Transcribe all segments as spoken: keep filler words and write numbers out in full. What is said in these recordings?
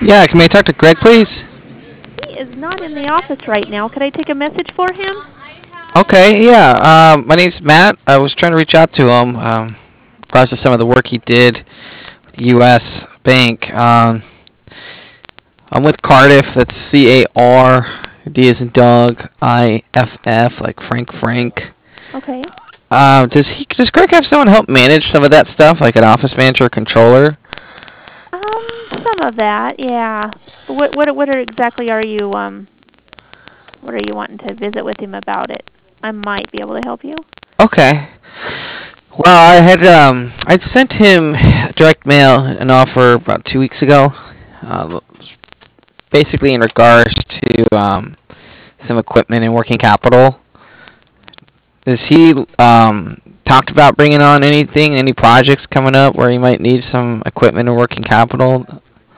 Yeah, can I talk to Greg, please? He is not in the office right now. Could I take a message for him? Okay, yeah. Um, my name's Matt. I was trying to reach out to him um, in regards to some of the work he did with the U S Bank. Um, I'm with Cardiff. That's C A R, D as in dog, I F F, like Frank Frank. Okay. Uh, does he? Does Greg have someone help manage some of that stuff, like an office manager or controller? Um, some of that, yeah. But what what what are exactly are you um what are you wanting to visit with him about it? I might be able to help you. Okay. Well, I had um, I'd sent him direct mail an offer about two weeks ago. Uh, basically in regards to um, some equipment and working capital. Has he um, talked about bringing on anything, any projects coming up where he might need some equipment and working capital?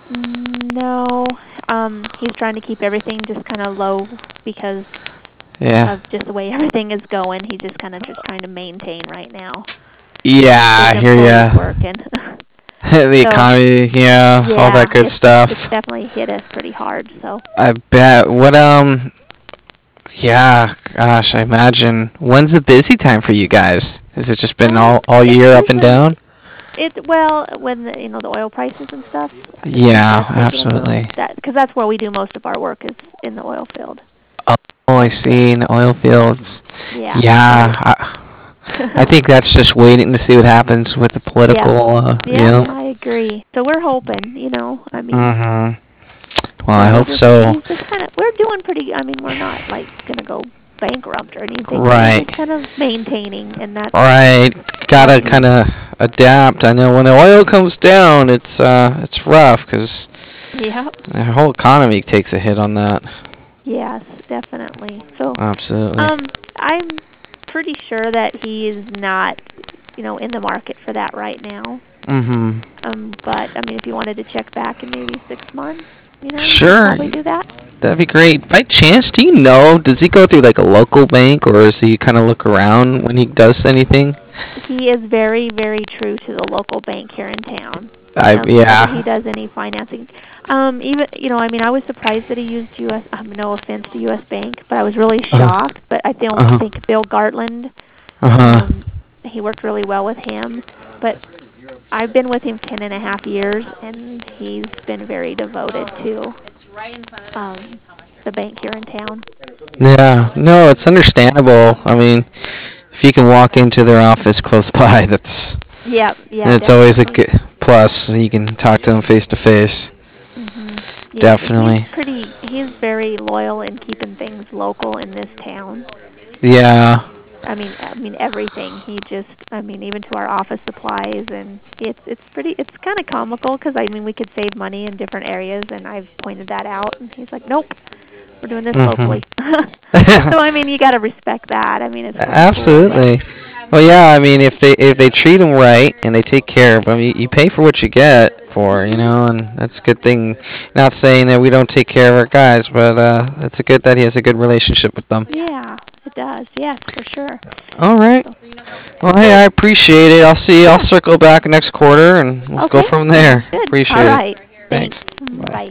No. Um, he's trying to keep everything just kind of low because Yeah. of just the way everything is going. He's just kind of just trying to maintain right now. Yeah, I His hear employees ya. working. The So, economy, yeah, all yeah, that good it's stuff. it's definitely hit us pretty hard. So, I bet. What um, yeah, gosh, I imagine. When's the busy time for you guys? Has it just been um, all all it's year up and usually down? it well when the, you know the oil prices and stuff. Yeah, That's taking a absolutely. that because that's where we do most of our work is in the oil field. Oh, I see. In the oil fields. Yeah. Yeah, So. I, I think that's just waiting to see what happens with the Yeah. political, uh, you Yeah, know. I agree. So we're hoping, you know, I mean, Mhm. Well, I so he hope just so. he's just kind of we're doing pretty. I mean, we're not like gonna go bankrupt or anything, but we're Right. just kind of maintaining, and that's Right. what Gotta he's. kind of adapt. I know when the oil comes down, it's uh, it's rough because Yeah. the whole economy takes a hit on that. Yes, definitely. So, Absolutely. um, I'm pretty sure that he is not, you know, in the market for that right now. Mhm. Um, but I mean, if you wanted to check back in maybe six months, you know, you could Sure. probably do that. That'd be great. By chance, do you know, does he go through like a local bank or does he kind of look around when he does anything? He is very, very true to the local bank here in town. I Um, whenever he yeah. does any financing, um, even you know, I mean, I was surprised that he used U S. Um, no offense to U S. Bank, but I was really Uh shocked. But I don't huh. think Bill Gartland. Uh huh. Um, he worked really well with him, but I've been with him ten and a half years, and he's been very devoted to um, the bank here in town. Yeah. No, it's understandable. I mean, if you can walk into their office close by, that's Yeah, yeah, it's always a definitely. good plus. You can talk to them face to face. Mhm. Yeah, and he's Definitely. pretty. He's very loyal in keeping things local in this town. Yeah. I mean, I mean everything. He just, I mean, even to our office supplies, and it's it's pretty. It's kind of comical because I mean, we could save money in different areas, and I've pointed that out, and he's like, "Nope, we're doing this Mhm. locally." So I mean, you got to respect that. I mean, it's pretty cool, but Absolutely. Well, yeah. I mean, if they if they treat them right and they take care of them, you, you pay for what you get for, you mhm. know, and that's a good thing. Not saying that we don't take care of our guys, but uh, it's a good that he has a good relationship with them. Yeah, it does. Yes, for sure. All right. So, Well, hey, good. I appreciate it. I'll see. I'll Yeah. circle back next quarter, and we'll go Okay. from Sounds there. good. All Appreciate it. right. Thanks. Thanks. Mm, Bye. bye.